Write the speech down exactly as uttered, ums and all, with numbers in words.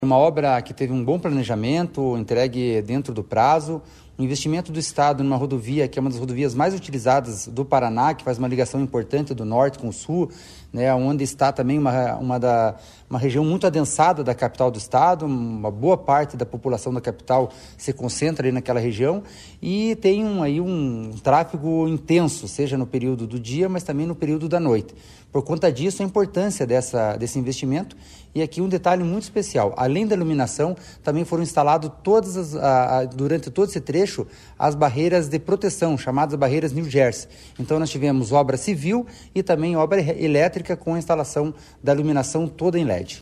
Uma obra que teve um bom planejamento, entregue dentro do prazo, um investimento do Estado numa rodovia que é uma das rodovias mais utilizadas do Paraná, que faz uma ligação importante do norte com o sul, né, onde está também uma, uma, da, uma região muito adensada da capital do estado, uma boa parte da população da capital se concentra ali naquela região e tem um, aí um tráfego intenso, seja no período do dia, mas também no período da noite. Por conta disso, a importância dessa, desse investimento. E aqui um detalhe muito especial, além da iluminação, também foram instaladas todas as, a, a, durante todo esse trecho as barreiras de proteção, chamadas barreiras New Jersey. Então nós tivemos obra civil e também obra elétrica com a instalação da iluminação toda em L E D.